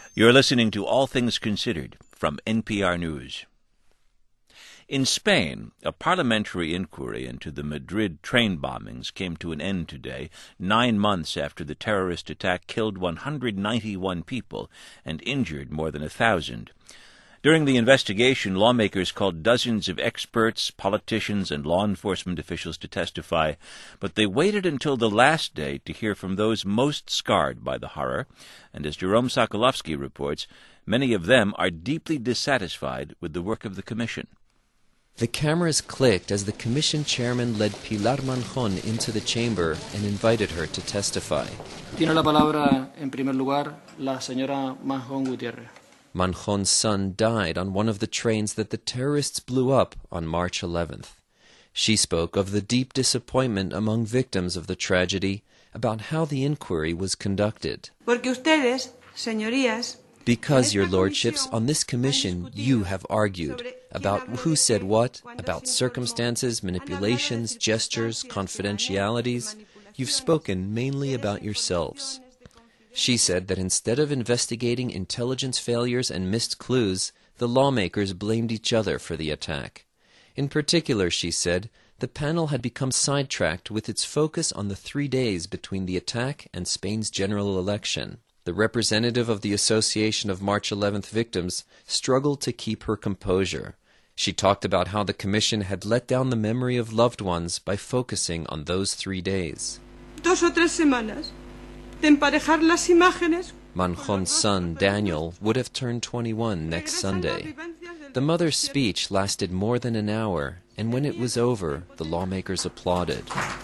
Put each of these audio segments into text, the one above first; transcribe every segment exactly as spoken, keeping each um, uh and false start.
You're listening to All Things Considered from N P R News. In Spain, a parliamentary inquiry into the Madrid train bombings came to an end today, nine months after the terrorist attack killed one hundred ninety-one people and injured more than a thousand. During the investigation, lawmakers called dozens of experts, politicians, and law enforcement officials to testify, but they waited until the last day to hear from those most scarred by the horror, and as Jerome Sokolovsky reports, many of them are deeply dissatisfied with the work of the Commission. The cameras clicked as the Commission chairman led Pilar Manjón into the chamber and invited her to testify. Tiene la palabra, en primer lugar, la señora Manjón Gutiérrez. Manjón's son died on one of the trains that the terrorists blew up on March eleventh. She spoke of the deep disappointment among victims of the tragedy, about how the inquiry was conducted. Porque ustedes, señorías, Because, your lordships, on this commission you have argued about who said what, about circumstances, manipulations, gestures, confidentialities. You've spoken mainly about yourselves. She said that instead of investigating intelligence failures and missed clues, the lawmakers blamed each other for the attack. In particular, she said, the panel had become sidetracked with its focus on the three days between the attack and Spain's general election. The representative of the Association of March eleventh Victims struggled to keep her composure. She talked about how the Commission had let down the memory of loved ones by focusing on those three days. Dos o tres semanas de emparejar las imágenes. Manjón's son, Daniel, would have turned twenty-one next Sunday. The mother's speech lasted more than an hour, and when it was over, the lawmakers applauded.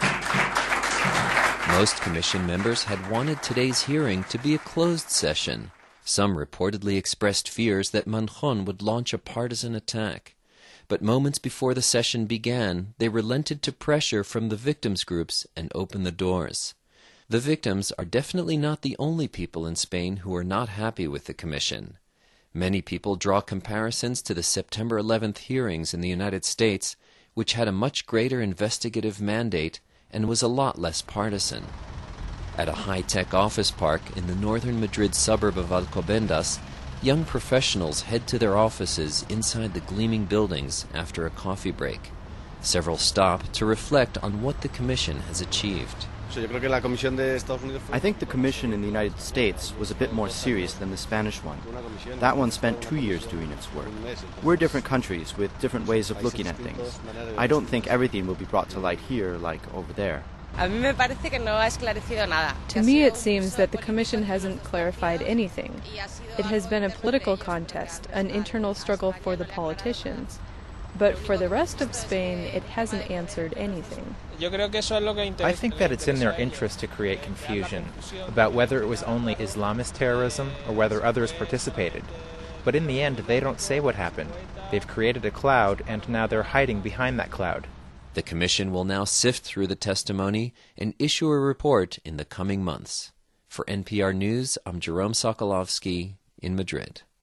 Most Commission members had wanted today's hearing to be a closed session. Some reportedly expressed fears that Manjón would launch a partisan attack. But moments before the session began, they relented to pressure from the victims' groups and opened the doors. The victims are definitely not the only people in Spain who are not happy with the Commission. Many people draw comparisons to the September eleventh hearings in the United States, which had a much greater investigative mandate and was a lot less partisan. At a high-tech office park in the northern Madrid suburb of Alcobendas, young professionals head to their offices inside the gleaming buildings after a coffee break. Several stop to reflect on what the Commission has achieved. I think the Commission in the United States was a bit more serious than the Spanish one. That one spent two years doing its work. We're different countries with different ways of looking at things. I don't think everything will be brought to light here like over there. To me, it seems that the Commission hasn't clarified anything. It has been a political contest, an internal struggle for the politicians. But for the rest of Spain, it hasn't answered anything. I think that it's in their interest to create confusion about whether it was only Islamist terrorism or whether others participated. But in the end, they don't say what happened. They've created a cloud, and now they're hiding behind that cloud. The Commission will now sift through the testimony and issue a report in the coming months. For N P R News, I'm Jerome Sokolovsky in Madrid.